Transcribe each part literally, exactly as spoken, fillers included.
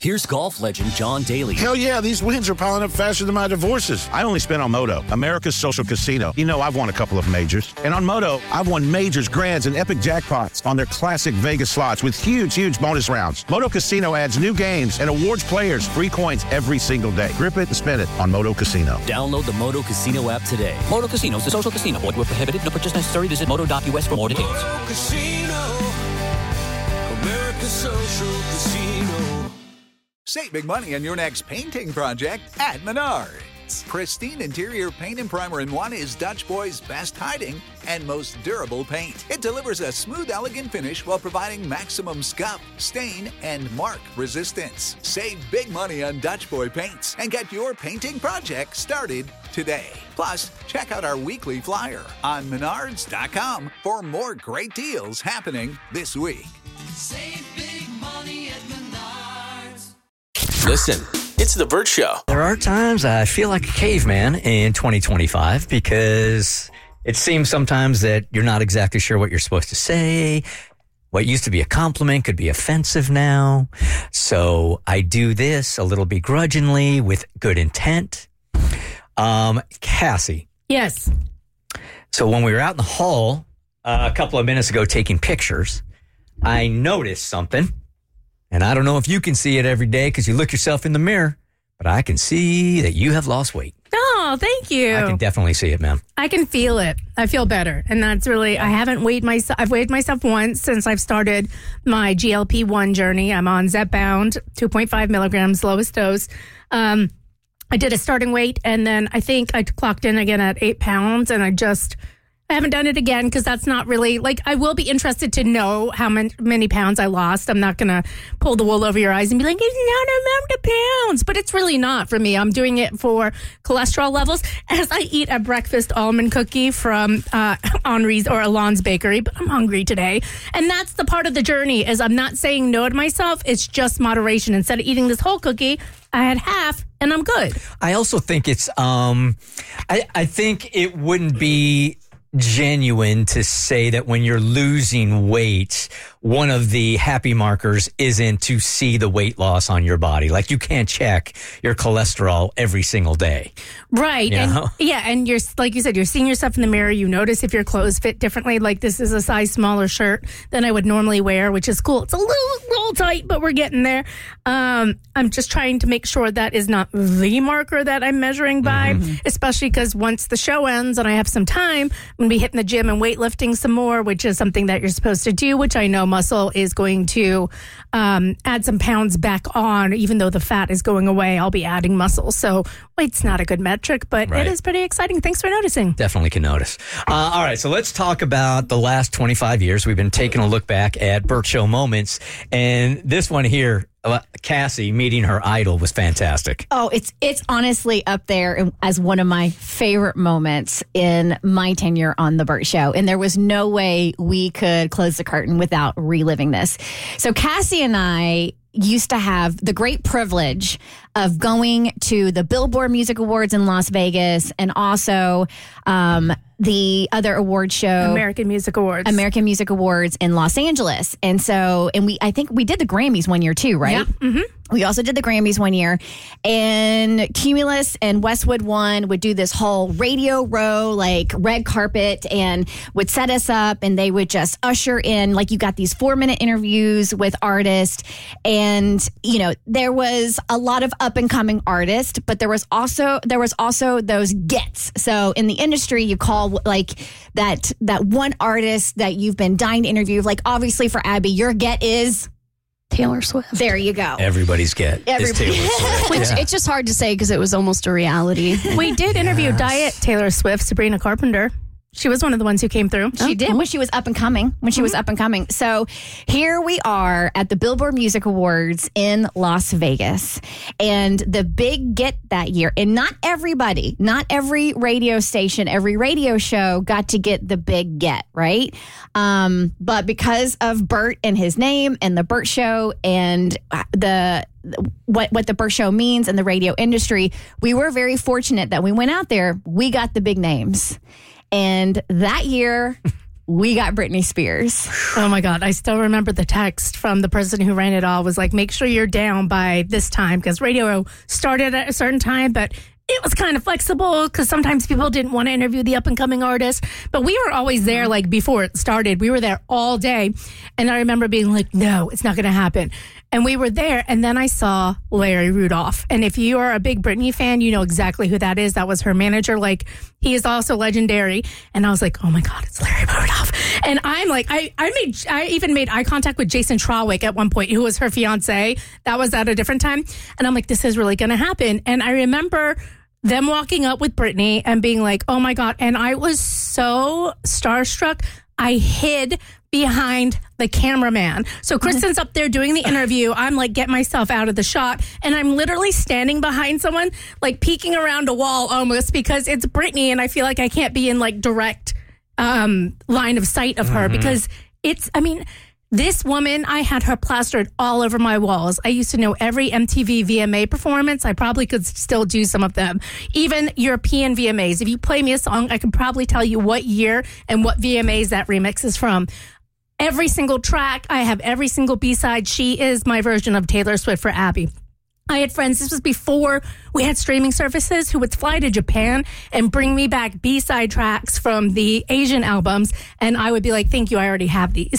Here's golf legend John Daly. Hell yeah, these wins are piling up faster than my divorces. I only spent on Moto, America's social casino. You know, I've won a couple of majors. And on Moto, I've won majors, grands, and epic jackpots on their classic Vegas slots with huge, huge bonus rounds. Moto Casino adds new games and awards players free coins every single day. Grip it and spin it on Moto Casino. Download the Moto Casino app today. Moto Casino is a social casino. Void where prohibited. No purchase necessary. Visit moto dot u s for more details. Moto Casino, America's social casino. Save big money on your next painting project at Menards. Pristine interior paint and primer in one is Dutch Boy's best hiding and most durable paint. It delivers a smooth, elegant finish while providing maximum scuff, stain, and mark resistance. Save big money on Dutch Boy paints and get your painting project started today. Plus, check out our weekly flyer on menards dot com for more great deals happening this week. Save big money at Menards. Listen, it's The Burt Show. There are times I feel like a caveman in twenty twenty-five because it seems sometimes that you're not exactly sure what you're supposed to say. What used to be a compliment could be offensive now. So I do this a little begrudgingly with good intent. Um, Cassie. Yes. So when we were out in the hall uh, a couple of minutes ago taking pictures, I noticed something. And I don't know if you can see it every day because you look yourself in the mirror, but I can see that you have lost weight. Oh, thank you. I can definitely see it, ma'am. I can feel it. I feel better. And that's really, I haven't weighed myself. I've weighed myself once since I've started my G L P one journey. I'm on Zepbound, two point five milligrams, lowest dose. Um, I did a starting weight, and then I think I clocked in again at eight pounds, and I just... I haven't done it again because that's not really, like, I will be interested to know how many, many pounds I lost. I'm not going to pull the wool over your eyes and be like, it's not a amount of pounds, but it's really not for me. I'm doing it for cholesterol levels as I eat a breakfast almond cookie from uh, Henri's or Alon's Bakery, but I'm hungry today. And that's the part of the journey is I'm not saying no to myself. It's just moderation. Instead of eating this whole cookie, I had half and I'm good. I also think it's, um, I, I think it wouldn't be genuine to say that when you're losing weight, one of the happy markers isn't to see the weight loss on your body. Like you can't check your cholesterol every single day. Right. You and know? yeah. And you're, like you said, you're seeing yourself in the mirror. You notice if your clothes fit differently. Like this is a size smaller shirt than I would normally wear, which is cool. It's a little, little tight, but we're getting there. Um, I'm just trying to make sure that is not the marker that I'm measuring by, mm-hmm. especially because once the show ends and I have some time, I'm going to be hitting the gym and weightlifting some more, which is something that you're supposed to do, which I know muscle is going to um, add some pounds back on. Even though the fat is going away, I'll be adding muscle. So weight's not a good metric, but right. It is pretty exciting. Thanks for noticing. Definitely can notice. Uh, all right, so let's talk about the last twenty-five years. We've been taking a look back at Burt Show moments, and this one here, Uh, Cassie meeting her idol was fantastic. Oh, it's it's honestly up there as one of my favorite moments in my tenure on The Burt Show. And there was no way we could close the curtain without reliving this. So Cassie and I used to have the great privilege of going to the Billboard Music Awards in Las Vegas and also um, the other award show, American Music Awards, American Music Awards in Los Angeles. And so, and we, I think we did the Grammys one year too, right? Yeah. Mm-hmm. We also did the Grammys one year, and Cumulus and Westwood One would do this whole radio row, like red carpet, and would set us up, and they would just usher in, like you got these four minute interviews with artists. And, you know, there was a lot of up and coming artists, but there was also, there was also those gets. So in the industry, you call like that, that one artist that you've been dying to interview. Like obviously for Abby, your get is Taylor Swift. There you go. Everybody's get Everybody. is Taylor Swift. Which Yeah. it's just hard to say because it was almost a reality. We did interview Yes. Diet Taylor Swift, Sabrina Carpenter. She was one of the ones who came through. She did when she was up and coming, when she mm-hmm. was up and coming. So here we are at the Billboard Music Awards in Las Vegas. And the big get that year, and not everybody, not every radio station, every radio show got to get the big get, right? Um, but because of Burt and his name and the Burt Show and the what what the Burt Show means in the radio industry, we were very fortunate that we went out there, we got the big names. And that year, we got Britney Spears. Oh my God. I still remember the text from the person who ran it all was like, make sure you're down by this time because radio started at a certain time, but it was kind of flexible because sometimes people didn't want to interview the up and coming artists, but we were always there like before it started. We were there all day. And I remember being like, no, it's not going to happen. And we were there. And then I saw Larry Rudolph. And if you are a big Britney fan, you know exactly who that is. That was her manager. Like, he is also legendary. And I was like, oh my God, it's Larry Rudolph. And I'm like, I, I made, I even made eye contact with Jason Trawick at one point, who was her fiance. That was at a different time. And I'm like, this is really going to happen. And I remember them walking up with Britney and being like, oh my God. And I was so starstruck. I hid behind the cameraman. So Kristen's up there doing the interview. I'm like, get myself out of the shot. And I'm literally standing behind someone, like peeking around a wall almost because it's Britney. And I feel like I can't be in like direct um, line of sight of her mm-hmm. because it's, I mean, this woman, I had her plastered all over my walls. I used to know every M T V V M A performance. I probably could still do some of them. Even European V M As. If you play me a song, I can probably tell you what year and what V M As that remix is from. Every single track, I have every single B-side. She is my version of Taylor Swift for Abby. I had friends, this was before we had streaming services, who would fly to Japan and bring me back B-side tracks from the Asian albums. And I would be like, thank you, I already have these.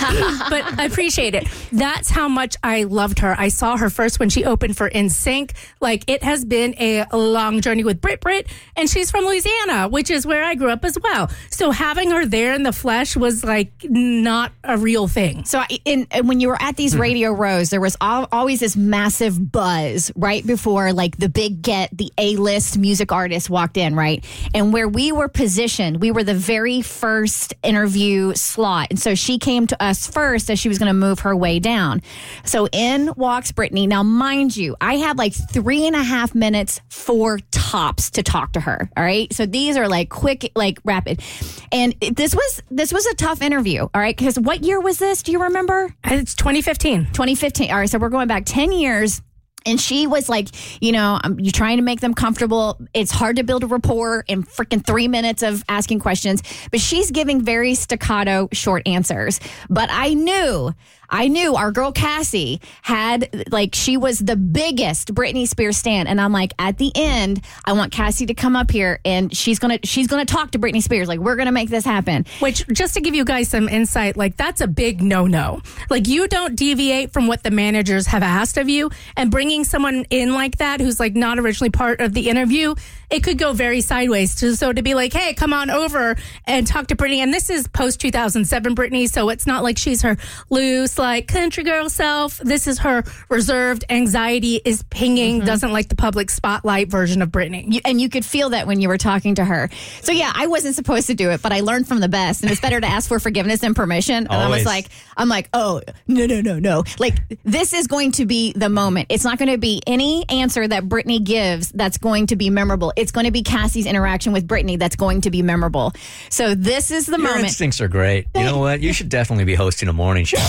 But I appreciate it. That's how much I loved her. I saw her first when she opened for N Sync. Like, it has been a long journey with Brit Brit. And she's from Louisiana, which is where I grew up as well. So having her there in the flesh was like not a real thing. So in, in, when you were at these radio rows, there was al- always this massive buzz right before like the big get, the A-list music artist walked in, right? And where we were positioned, we were the very first interview slot. And so she came to us first as she was going to move her way down. So in walks Britney. Now, mind you, I had like three and a half minutes, four tops to talk to her. All right. So these are like quick, like rapid. And this was, this was a tough interview. All right. Because what year was this? Do you remember? It's twenty fifteen. twenty fifteen. All right. So we're going back ten years. And she was like, you know, um, you're trying to make them comfortable. It's hard to build a rapport in freaking three minutes of asking questions. But she's giving very staccato, short answers. But I knew, I knew our girl Cassie had, like, she was the biggest Britney Spears stan. And I'm like, at the end, I want Cassie to come up here and she's going to, she's going to talk to Britney Spears. Like, we're going to make this happen. Which, just to give you guys some insight, like, that's a big no-no. Like, you don't deviate from what the managers have asked of you, and bringing someone in like that who's like not originally part of the interview, it could go very sideways. So, so to be like, hey, come on over and talk to Britney. And this is post two thousand seven Britney, so it's not like she's her loose, like, country girl self. This is her reserved, anxiety is pinging, mm-hmm. doesn't like the public spotlight version of Britney. You, and you could feel that when you were talking to her. So yeah, I wasn't supposed to do it, but I learned from the best. And it's better to ask for forgiveness and permission. And Always. I was like, I'm like, oh, no, no, no, no. Like, this is going to be the moment. It's not going to be any answer that Britney gives that's going to be memorable. It's going to be Cassie's interaction with Britney that's going to be memorable. So this is the Your moment. instincts are great. You know what? You should definitely be hosting a morning show.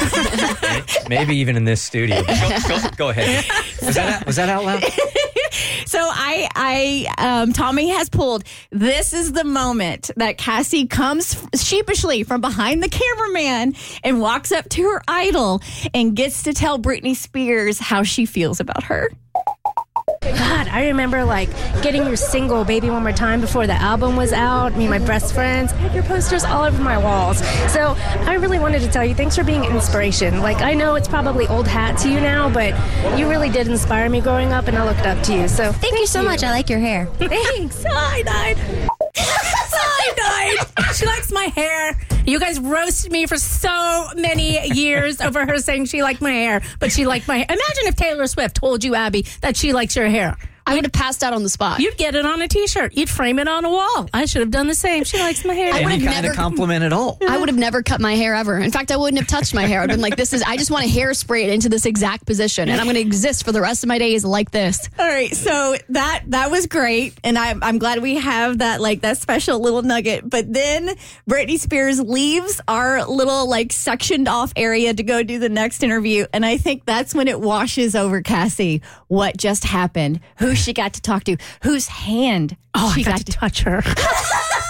Maybe even in this studio. Go, go, go ahead. Was that, was that out loud? So I, I, um, Tommy has pulled. This is the moment that Cassie comes sheepishly from behind the cameraman and walks up to her idol and gets to tell Britney Spears how she feels about her. God, I remember like getting your single Baby One More Time before the album was out. Me and my best friends, I had your posters all over my walls. So I really wanted to tell you, thanks for being an inspiration. Like, I know it's probably old hat to you now, but you really did inspire me growing up, and I looked up to you. So thank, thank you so you. much. I like your hair. Thanks. I died. I died. She likes my hair. You guys roasted me for so many years over her saying she liked my hair, but she liked my hair. Imagine if Taylor Swift told you, Abby, that she likes your hair. I would have passed out on the spot. You'd get it on a T-shirt. You'd frame it on a wall. I should have done the same. She likes my hair. Any kind never, of compliment at all. I would have never cut my hair ever. In fact, I wouldn't have touched my hair. I'd been like, this is, I just want to hairspray it into this exact position, and I'm going to exist for the rest of my days like this. All right. So that, that was great. And I'm, I'm glad we have that, like, that special little nugget. But then Britney Spears leaves our little, like, sectioned off area to go do the next interview. And I think that's when it washes over Cassie what just happened, who she got to talk to, whose hand oh, she I got, got to to touch her.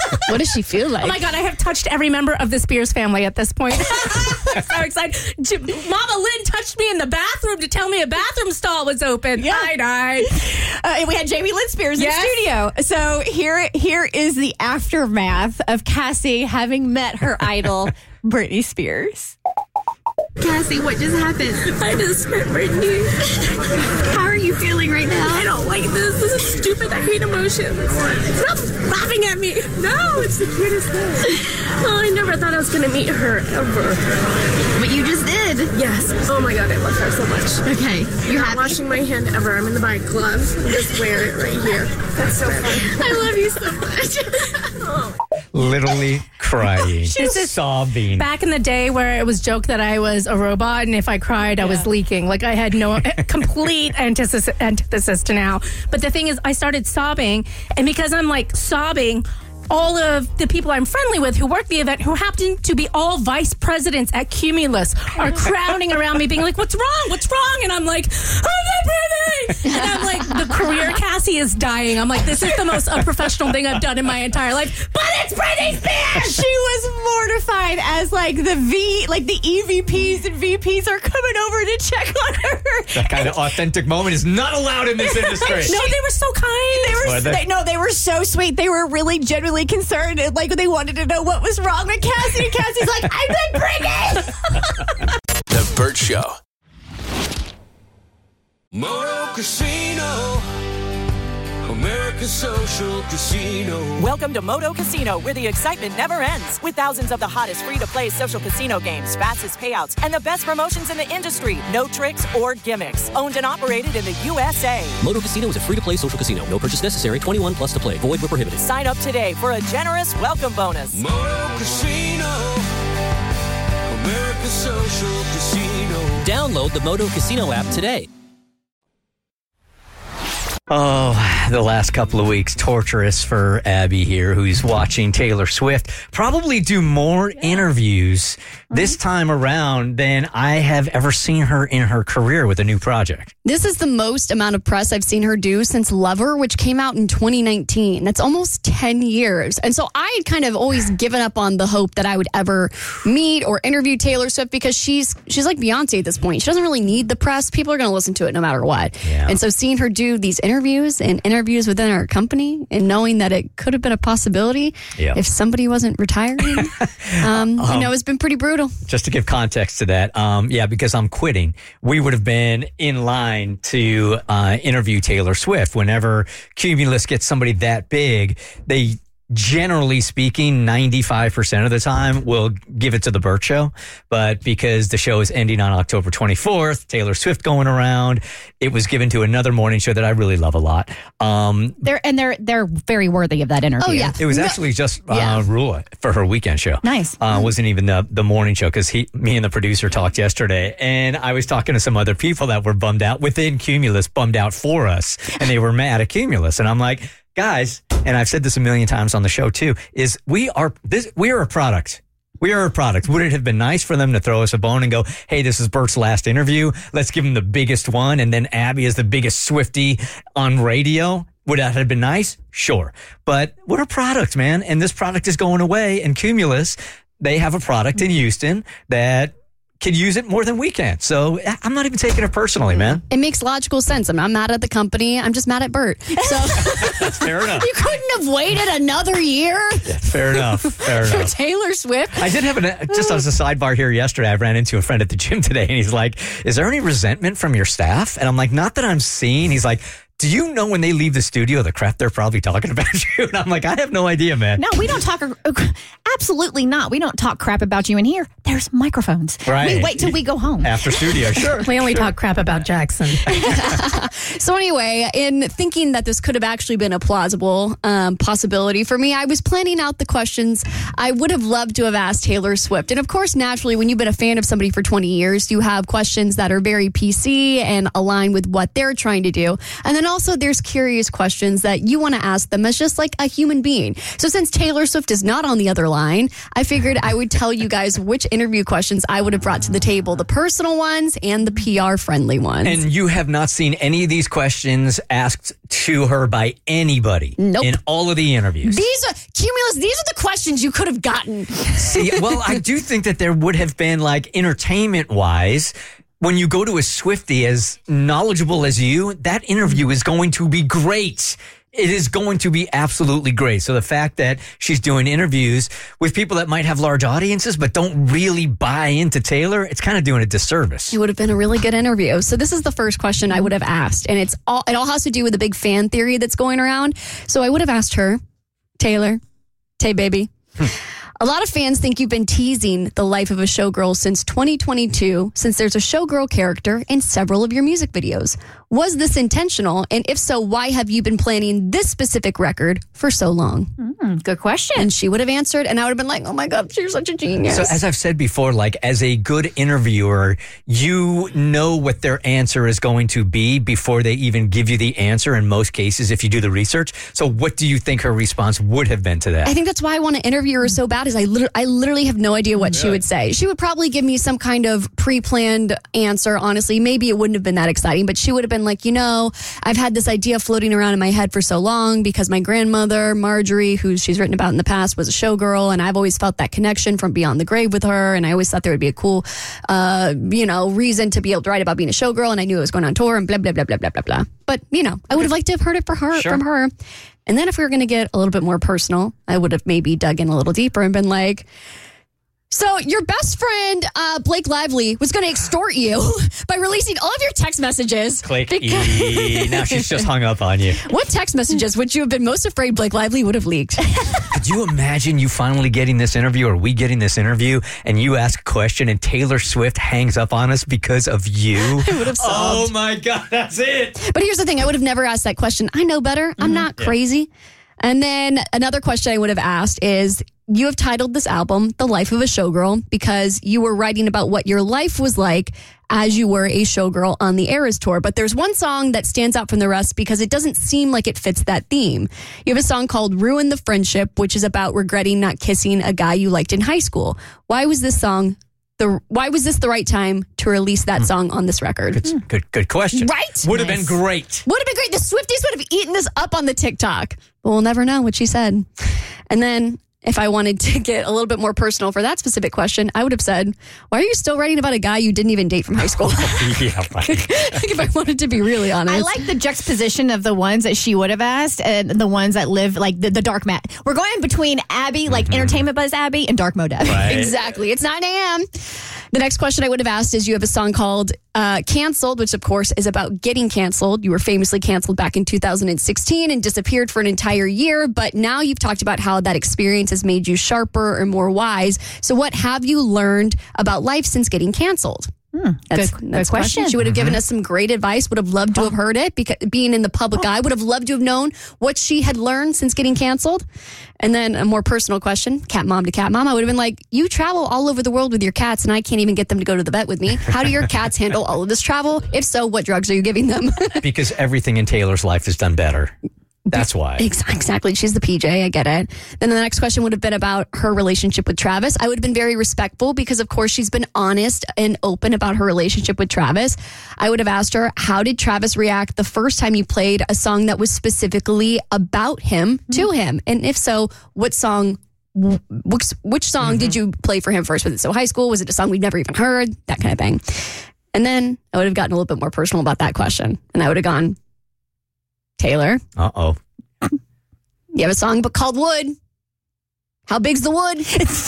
What does she feel like? Oh my God, I have touched every member of the Spears family at this point. I'm so excited. J- Mama Lynn touched me in the bathroom to tell me a bathroom stall was open. Yeah. I died. Uh, and we had Jamie Lynn Spears Yes. in studio. So here, here is the aftermath of Cassie having met her idol, Britney Spears. Cassie, what just happened? I just met Brittany. How are you feeling right now? I don't like this. This is stupid. I hate emotions. Stop laughing at me. No, it's the cutest thing. Well, I never thought I was going to meet her ever. But you just did. Yes. Oh my God, I love her so much. Okay. You're not washing my hand ever. I'm going to buy a glove. Just wear it right here. That's so funny. I love you so much. Oh. Literally crying, This is sobbing. Back in the day where it was joked that I was a robot and if I cried, I was leaking. Like I had no complete antithesis, antithesis to now. But the thing is, I started sobbing. And because I'm like sobbing, all of the people I'm friendly with who work the event, who happen to be all vice presidents at Cumulus, are crowding around me being like, what's wrong? What's wrong? And I'm like, I'm not Brittany! And I'm like, the career Cassie is dying. I'm like, this is the most unprofessional thing I've done in my entire life. But it's Britney Spears! She was mortified as like the V, like the E V Ps and V Ps are coming over to check on her. That kind of authentic moment is not allowed in this industry. No, they were so kind. They were, Were they? they, no, they were so sweet. They were really genuinely concerned. And, like they wanted to know what was wrong with Cassie. And Cassie's like, I'm with Britney. The Burt Show. Moto Casino. America's Social Casino. Welcome to Moto Casino, where the excitement never ends. With thousands of the hottest free-to-play social casino games, fastest payouts, and the best promotions in the industry. No tricks or gimmicks. Owned and operated in the U S A. Moto Casino is a free-to-play social casino. No purchase necessary. twenty-one plus to play. Void where prohibited. Sign up today for a generous welcome bonus. Moto Casino. America's Social Casino. Download the Moto Casino app today. Oh, the last couple of weeks, torturous for Abby here, who's watching Taylor Swift probably do more yeah. interviews mm-hmm. this time around than I have ever seen her in her career with a new project. This is the most amount of press I've seen her do since Lover, which came out in twenty nineteen. That's almost ten years. And so I had kind of always given up on the hope that I would ever meet or interview Taylor Swift because she's she's like Beyonce at this point. She doesn't really need the press. People are going to listen to it no matter what. Yeah. And so seeing her do these interviews interviews and interviews within our company and knowing that it could have been a possibility yep. if somebody wasn't retiring, um, um, you know, it's been pretty brutal. Just to give context to that, um, yeah, because I'm quitting, we would have been in line to uh, interview Taylor Swift. Whenever Cumulus gets somebody that big, they generally speaking, ninety-five percent of the time will give it to the Burt Show. But because the show is ending on October twenty-fourth, Taylor Swift going around, it was given to another morning show that I really love a lot. Um, they're and they're they're very worthy of that interview. Oh yeah, it was actually just uh, yeah. Rula for her weekend show. Nice. Uh, wasn't even the the morning show because he, me and the producer talked yesterday, and I was talking to some other people that were bummed out within Cumulus, bummed out for us, and they were mad at Cumulus, and I'm like, guys, and I've said this a million times on the show too, is we are this we are a product. We are a product. Would it have been nice for them to throw us a bone and go, hey, this is Bert's last interview. Let's give him the biggest one. And then Abby is the biggest Swiftie on radio. Would that have been nice? Sure. But we're a product, man. And this product is going away. And Cumulus, they have a product in Houston that can use it more than we can. So I'm not even taking it personally, man. It makes logical sense. I'm not mad at the company. I'm just mad at Bert. So that's fair enough. You couldn't have waited another year? Yeah, fair enough. Fair for enough. Taylor Swift. I did have an, just as a sidebar here yesterday, I ran into a friend at the gym today and he's like, is there any resentment from your staff? And I'm like, not that I'm seeing. He's like, do you know when they leave the studio the crap they're probably talking about you? And I'm like, I have no idea, man. No, we don't talk. Absolutely not. We don't talk crap about you in here. There's microphones. Right. We wait till we go home. After studio, sure. We only sure. talk crap about Jackson. So anyway, in thinking that this could have actually been a plausible um, possibility for me, I was planning out the questions I would have loved to have asked Taylor Swift. And of course, naturally, when you've been a fan of somebody for twenty years, you have questions that are very P C and align with what they're trying to do. And then then also there's curious questions that you want to ask them as just like a human being. So since Taylor Swift is not on the other line, I figured I would tell you guys which interview questions I would have brought to the table, the personal ones and the P R friendly ones. And you have not seen any of these questions asked to her by anybody nope. in all of the interviews. These are, Cumulus, these are the questions you could have gotten. See, well, I do think that there would have been, like, entertainment-wise, when you go to a Swiftie as knowledgeable as you, that interview is going to be great. It is going to be absolutely great. So the fact that she's doing interviews with people that might have large audiences but don't really buy into Taylor, it's kind of doing a disservice. It would have been a really good interview. So this is the first question I would have asked, and it's all it all has to do with the big fan theory that's going around. So I would have asked her, Taylor, Tay baby. A lot of fans think you've been teasing the life of a showgirl since twenty twenty-two, since there's a showgirl character in several of your music videos. Was this intentional? And if so, why have you been planning this specific record for so long? Mm, good question. And she would have answered, and I would have been like, oh my God, you're such a genius. So as I've said before, like as a good interviewer, you know what their answer is going to be before they even give you the answer in most cases if you do the research. So what do you think her response would have been to that? I think that's why I want to interview her so bad is I, liter- I literally have no idea what yeah. she would say. She would probably give me some kind of pre-planned answer, honestly. Maybe it wouldn't have been that exciting, but she would have been like, you know, I've had this idea floating around in my head for so long because my grandmother, Marjorie, who she's written about in the past, was a showgirl, and I've always felt that connection from beyond the grave with her, and I always thought there would be a cool, uh, you know, reason to be able to write about being a showgirl, and I knew it was going on tour, and blah, blah, blah, blah, blah, blah, blah. But, you know, I would have liked to have heard it for her, sure. from her. And then if we were going to get a little bit more personal, I would have maybe dug in a little deeper and been like, so your best friend, uh, Blake Lively, was going to extort you by releasing all of your text messages. Click E. Now she's just hung up on you. What text messages would you have been most afraid Blake Lively would have leaked? Could you imagine you finally getting this interview or we getting this interview and you ask a question and Taylor Swift hangs up on us because of you? I would have sobbed. Oh my God, that's it. But here's the thing. I would have never asked that question. I know better. I'm mm-hmm. not crazy. Yeah. And then another question I would have asked is, you have titled this album The Life of a Showgirl because you were writing about what your life was like as you were a showgirl on the Eras tour. But there's one song that stands out from the rest because it doesn't seem like it fits that theme. You have a song called Ruin the Friendship, which is about regretting not kissing a guy you liked in high school. Why was this song the why was this the right time to release that song on this record? Good, mm. good, good question. Right? Would have nice. been great. Would have been great. The Swifties would have eaten this up on the TikTok. But we'll never know what she said. And then if I wanted to get a little bit more personal for that specific question, I would have said, why are you still writing about a guy you didn't even date from high school? Yeah, right. If I wanted to be really honest. I like the juxtaposition of the ones that she would have asked and the ones that live like the, the dark mat. We're going between Abby, like mm-hmm. Entertainment Buzz Abby, and Dark Mode Abby. Right. Exactly. It's nine a.m. The next question I would have asked is, you have a song called uh, Canceled, which of course is about getting canceled. You were famously canceled back in two thousand sixteen and disappeared for an entire year. But now you've talked about how that experience has made you sharper or more wise. So what have you learned about life since getting canceled? Hmm, that's good, that's good question. She would have mm-hmm. given us some great advice. Would have loved to have heard it because being in the public eye. Would have loved to have known what she had learned since getting canceled. And then a more personal question, cat mom to cat mom. I would have been like, you travel all over the world with your cats and I can't even get them to go to the vet with me. How do your cats handle all of this travel? If so, what drugs are you giving them? Because everything in Taylor's life is done better. That's why. Exactly. She's the P J. I get it. Then the next question would have been about her relationship with Travis. I would have been very respectful because, of course, she's been honest and open about her relationship with Travis. I would have asked her, how did Travis react the first time you played a song that was specifically about him mm-hmm. to him? And if so, what song which, which song mm-hmm. did you play for him first? Was it So High School? Was it a song we've never even heard? That kind of thing. And then I would have gotten a little bit more personal about that question. And I would have gone, Taylor. Uh-oh. You have a song but called Wood. How big's the wood?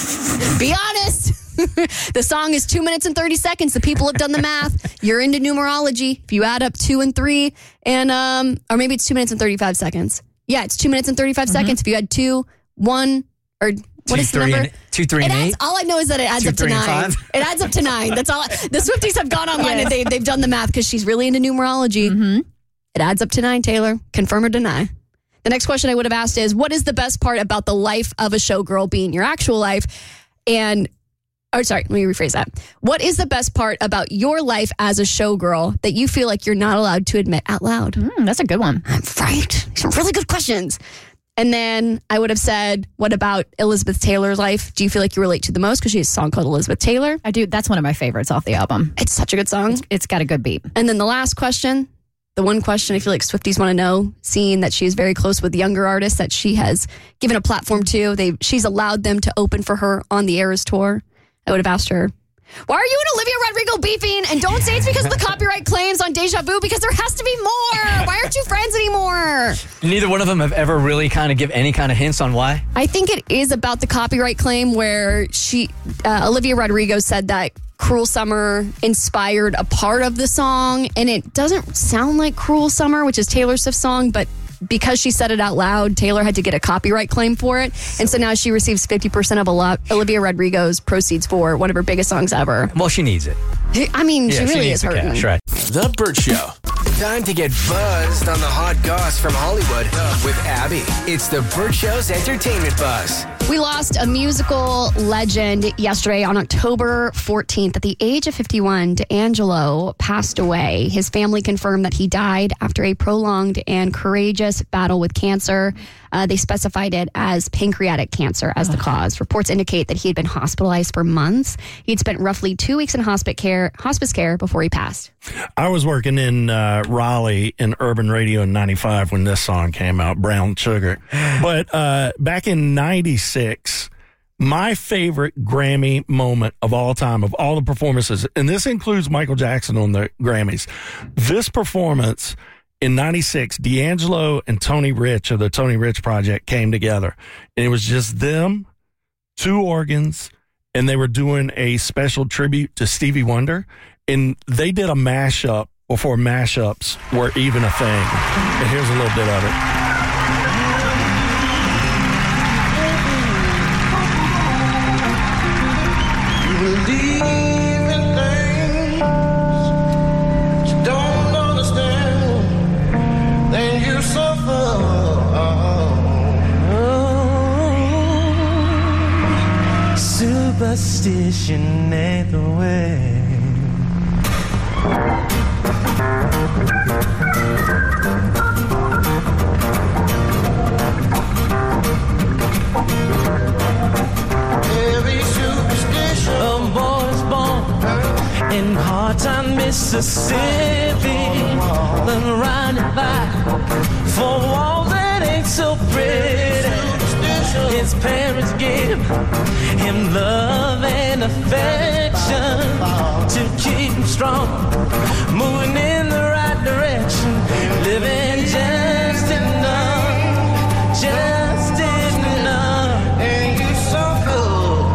Be honest. The song is two minutes and thirty seconds. The people have done the math. You're into numerology. If you add up two and three, and um, or maybe it's two minutes and thirty-five seconds. Yeah, it's two minutes and thirty-five mm-hmm. seconds. If you add two, one, or what two, is the number? And, two, three, and adds, eight. All I know is that it adds two, up to nine. It adds up to nine. That's all. I, the Swifties have gone online yes. and they, they've done the math because she's really into numerology. Mm-hmm. It adds up to nine, Taylor. Confirm or deny. The next question I would have asked is, what is the best part about the life of a showgirl being your actual life? And Oh, sorry. Let me rephrase that. What is the best part about your life as a showgirl that you feel like you're not allowed to admit out loud? Mm, that's a good one. Right. Some really good questions. And then I would have said, what about Elizabeth Taylor's life? Do you feel like you relate to the most? Because she has a song called Elizabeth Taylor. I do. That's one of my favorites off the album. It's such a good song. It's, it's got a good beat. And then the last question, the one question I feel like Swifties want to know, seeing that she is very close with younger artists that she has given a platform to. They She's allowed them to open for her on the Eras tour. I would have asked her, why are you and Olivia Rodrigo beefing? And don't say it's because of the copyright claims on Deja Vu, because there has to be more. Why aren't you friends anymore? Neither one of them have ever really kind of give any kind of hints on why. I think it is about the copyright claim where she, uh, Olivia Rodrigo said that Cruel Summer inspired a part of the song, and it doesn't sound like Cruel Summer, which is Taylor Swift's song, but because she said it out loud, Taylor had to get a copyright claim for it. And so now she receives fifty percent of Olivia Rodrigo's proceeds for one of her biggest songs ever. Well, she needs it. I mean, yeah, she really she is needs hurting. Cash, right. The Burt Show. Time to get buzzed on the hot goss from Hollywood with Abby. It's the Burt Show's entertainment buzz. We lost a musical legend yesterday on October fourteenth. At the age of fifty-one, D'Angelo passed away. His family confirmed that he died after a prolonged and courageous battle with cancer. Uh, they specified it as pancreatic cancer as the cause. Reports indicate that he had been hospitalized for months. He'd spent roughly two weeks in hospice care, hospice care before he passed. I was working in uh, Raleigh in urban radio in ninety-five when this song came out, Brown Sugar. But uh, back in ninety-six, my favorite Grammy moment of all time, of all the performances, and this includes Michael Jackson on the Grammys, this performance in ninety-six, D'Angelo and Tony Rich of the Tony Rich Project came together. And it was just them, two organs, and they were doing a special tribute to Stevie Wonder. And they did a mashup before mashups were even a thing. And here's a little bit of it. Superstition ain't the way. Every superstition, a boy is born in hard-time Mississippi, then riding back for walls that ain't so pretty. His parents gave him love and affection to keep him strong, moving in the right direction, living just enough, just enough. And you so cool,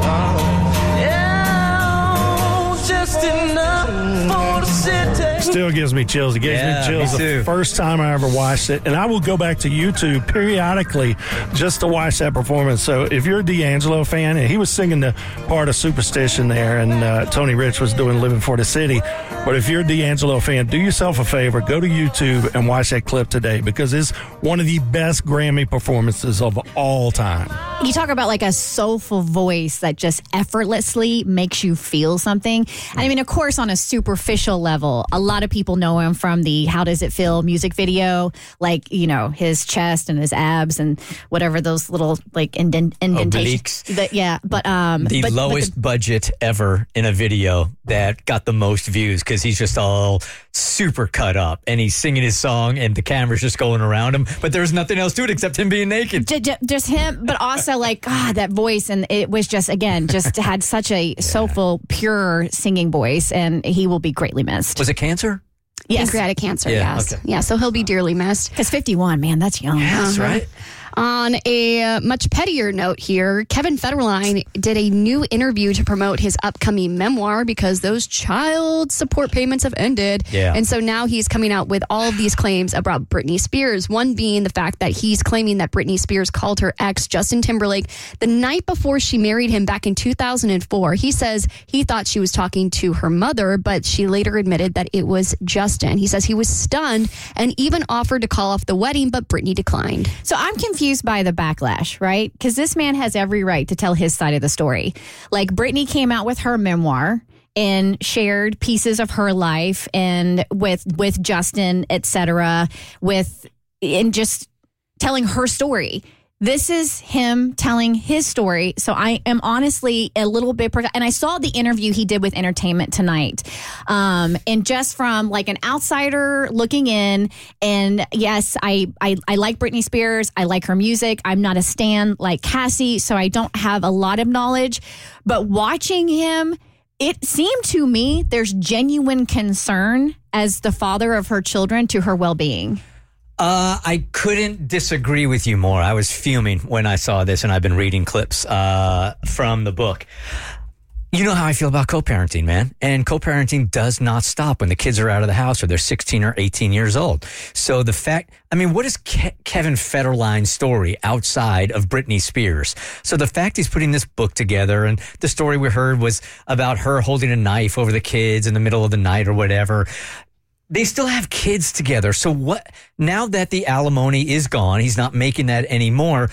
yeah, just enough for the city. Still gives me chills. It gives Yeah, me chills me the too. first time I ever watched it. And I will go back to YouTube periodically just to watch that performance. So if you're a D'Angelo fan, and he was singing the part of Superstition there, and uh, Tony Rich was doing Living for the City. But if you're a D'Angelo fan, do yourself a favor. Go to YouTube and watch that clip today, because it's one of the best Grammy performances of all time. You talk about like a soulful voice that just effortlessly makes you feel something. I mean, of course, on a superficial level, a lot of people know him from the How Does It Feel music video, like, you know, his chest and his abs and whatever those little like indent- indentations. Obliques. The, yeah, but um, The but, lowest but the, budget ever in a video that got the most views, because he's just all super cut up and he's singing his song and the camera's just going around him, but there's nothing else to it except him being naked. j- j- just him, but also like God, that voice, and it was just again just had such a soulful, pure singing voice, and he will be greatly missed. Was it cancer? Yes. Pancreatic cancer, Yeah, yes. okay. Yeah, so he'll be dearly missed. Because fifty-one, man, that's young. That's Uh-huh. right. On a uh, much pettier note here, Kevin Federline did a new interview to promote his upcoming memoir because those child support payments have ended. Yeah. And so now he's coming out with all of these claims about Britney Spears. One being the fact that he's claiming that Britney Spears called her ex, Justin Timberlake, the night before she married him back in two thousand four. He says he thought she was talking to her mother, but she later admitted that it was Justin. He says he was stunned and even offered to call off the wedding, but Britney declined. So I'm confused confused by the backlash, right? Because this man has every right to tell his side of the story. Like, Britney came out with her memoir and shared pieces of her life and with with Justin, et cetera, with and just telling her story. This is him telling his story. So I am honestly a little bit, and I saw the interview he did with Entertainment Tonight. Um, and just from like an outsider looking in, and yes, I, I, I like Britney Spears. I like her music. I'm not a stan like Cassie, so I don't have a lot of knowledge. But watching him, it seemed to me there's genuine concern as the father of her children to her well-being. Uh, I couldn't disagree with you more. I was fuming when I saw this, and I've been reading clips uh, from the book. You know how I feel about co-parenting, man. And co-parenting does not stop when the kids are out of the house or they're sixteen or eighteen years old. So the fact, I mean, what is Ke- Kevin Federline's story outside of Britney Spears? So the fact he's putting this book together, and the story we heard was about her holding a knife over the kids in the middle of the night or whatever. They still have kids together. So what, now that the alimony is gone, he's not making that anymore.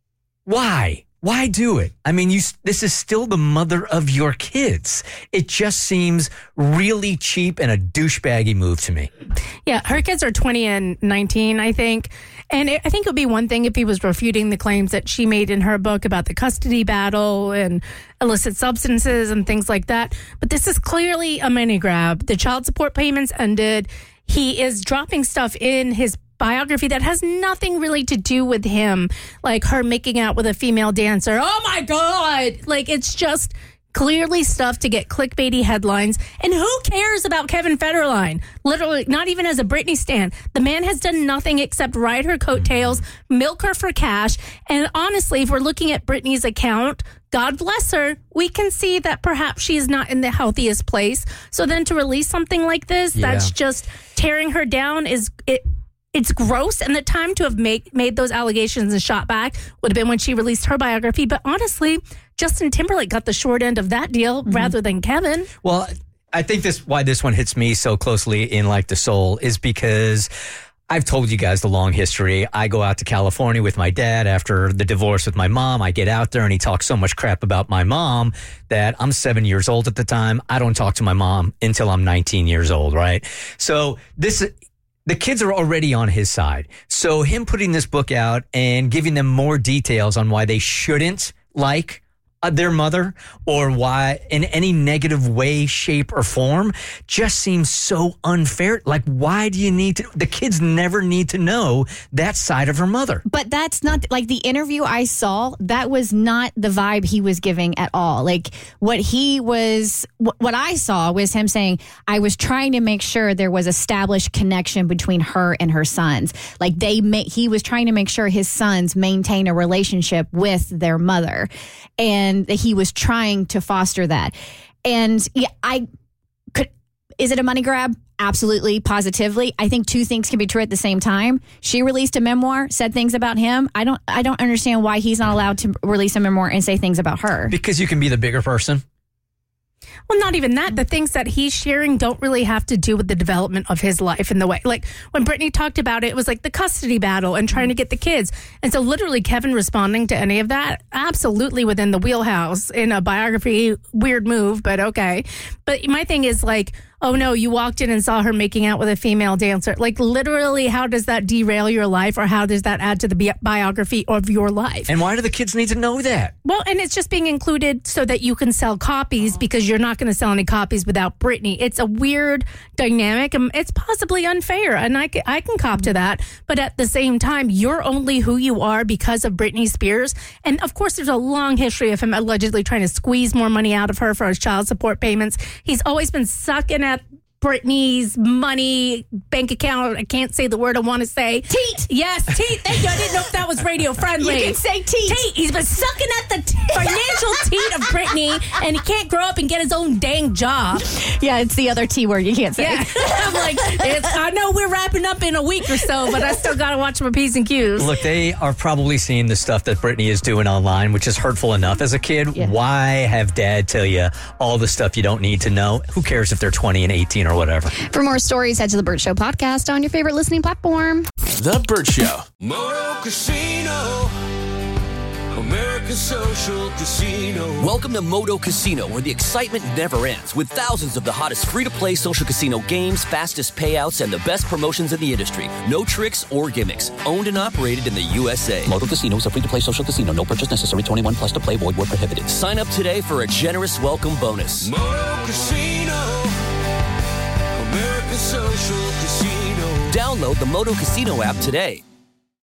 Why? Why do it? I mean, you, this is still the mother of your kids. It just seems really cheap and a douchebaggy move to me. Yeah, her kids are twenty and nineteen, I think. And it, I think it would be one thing if he was refuting the claims that she made in her book about the custody battle and illicit substances and things like that. But this is clearly a money grab. The child support payments ended. He is dropping stuff in his biography that has nothing really to do with him, like her making out with a female dancer. Oh my God! Like, it's just clearly stuff to get clickbaity headlines. And who cares about Kevin Federline? Literally, not even as a Britney stan. The man has done nothing except ride her coattails, milk her for cash. And honestly, if we're looking at Britney's account, God bless her, we can see that perhaps she is not in the healthiest place. So then to release something like this, yeah. that's just tearing her down is it. It's gross, and the time to have make, made those allegations and shot back would have been when she released her biography. But honestly, Justin Timberlake got the short end of that deal mm-hmm. rather than Kevin. Well, I think this why this one hits me so closely in like the soul is because I've told you guys the long history. I go out to California with my dad after the divorce with my mom. I get out there and he talks so much crap about my mom that I'm seven years old at the time. I don't talk to my mom until I'm nineteen years old, right? So this... The kids are already on his side. So him putting this book out and giving them more details on why they shouldn't like uh, their mother or why in any negative way, shape, or form just seems so unfair. Like, why do you need to? The kids never need to know that side of her mother. But that's not, like, the interview I saw, that was not the vibe he was giving at all. Like, what he was, what I saw was him saying, I was trying to make sure there was established connection between her and her sons. Like, they ma- he was trying to make sure his sons maintain a relationship with their mother. And he was trying to foster that. And yeah, I could, is it a money grab? Absolutely, positively. I think two things can be true at the same time. She released a memoir, said things about him. I don't I don't understand why he's not allowed to release a memoir and say things about her. Because you can be the bigger person. Well, not even that. The things that he's sharing don't really have to do with the development of his life in the way. Like, when Britney talked about it, it was like the custody battle and trying to get the kids. And so literally Kevin responding to any of that, absolutely within the wheelhouse in a biography. Weird move, but okay. But my thing is like, oh no, you walked in and saw her making out with a female dancer. Like, literally, how does that derail your life, or how does that add to the bi- biography of your life? And why do the kids need to know that? Well, and it's just being included so that you can sell copies, because you're not going to sell any copies without Britney. It's a weird dynamic, and it's possibly unfair, and I can, I can cop to that. But at the same time, you're only who you are because of Britney Spears. And of course, there's a long history of him allegedly trying to squeeze more money out of her for his child support payments. He's always been sucking at Britney's money, bank account. I can't say the word I want to say. Teat. Yes, teat. Thank you. I didn't know if that was radio friendly. You can say teat. Teat. He's been sucking at the t- financial teat of Britney, and he can't grow up and get his own dang job. Yeah, it's the other T word you can't say. Yeah. I'm like, it's, I know we're wrapping up in a week or so, but I still got to watch my P's and Q's. Look, they are probably seeing the stuff that Britney is doing online, which is hurtful enough as a kid. Yeah. Why have dad tell you all the stuff you don't need to know? Who cares if they're twenty and eighteen or whatever? For more stories, head to the Burt Show podcast on your favorite listening platform. The Burt Show. Moto Casino. America's Social Casino. Welcome to Moto Casino, where the excitement never ends, with thousands of the hottest free-to-play social casino games, fastest payouts, and the best promotions in the industry. No tricks or gimmicks. Owned and operated in the U S A. Moto Casino is a free-to-play social casino. No purchase necessary. twenty-one plus to play. Void where prohibited. Sign up today for a generous welcome bonus. Moto Casino. America's Social Casino. Download the Moto Casino app today.